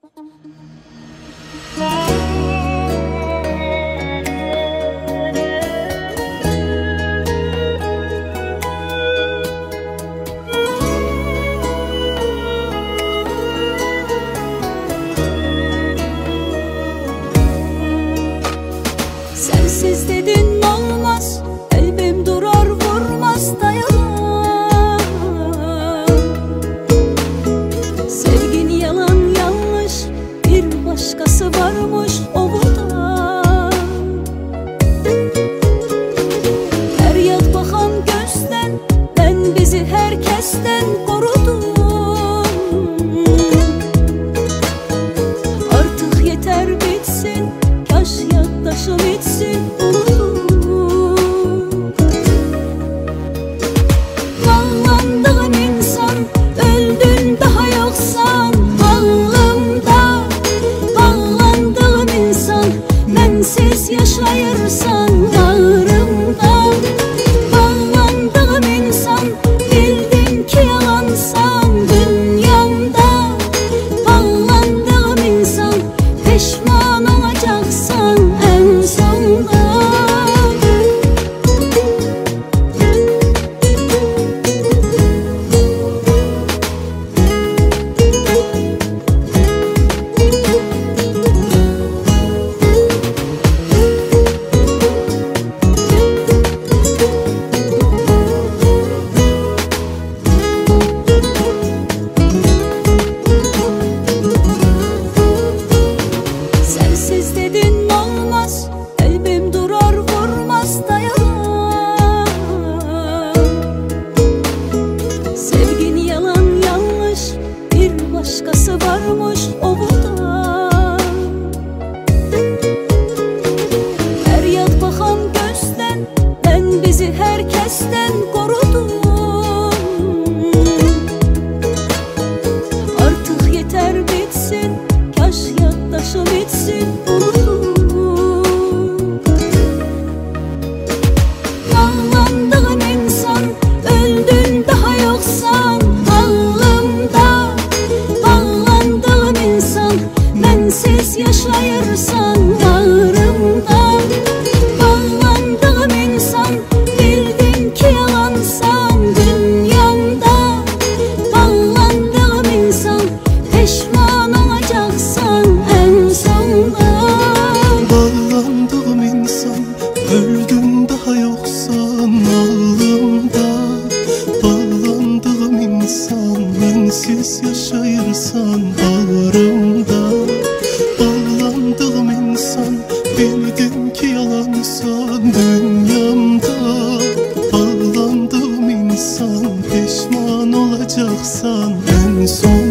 Sensiz dedin olmaz, kalbim durar vurmaz dayanamam. Sevgin yalan yanlış, bir başkası varmış o burada. Feryat bakan gözden, ben bizi herkesten korudum. Artık yeter bitsin, kaş yaktaşım etsin unuttum. Bağlandığım insan, öldün daha yoksan bağrımda. Bağlandığım insan, bensiz yaşayırsan bağrımda. Bağlandığım insan, bildin ki yalansan dünyamda. Bağlandığım insan, pişman olacaksan en sonda. Sensiz dedin olmaz, kalbim durar vurmaz dayanamam. Sevgin yalan yanlış, bir başkası varmış o burada. Feryat bakan gözden, ben bizi herkesten korudum. Artık yeter bitsin, kaş yaktaşım etsin unuttum. Bağlandığım insan, öldün daha yoksan bağrımda. Bağlandığım insan, bensiz yaşayırsan bağrımda. Bağlandığım insan, bildin ki yalansan dünyamda. Bağlandığım insan, pişman olacaksan en sonda. Bağlandığım insan, öldün daha yoksan ağlımda. Bağlandığım insan, bensiz yaşayırsan bağrımda. Bağlandığım insan, bildin ki yalansan dünyamda. Bağlandığım insan, pişman olacaksan en son.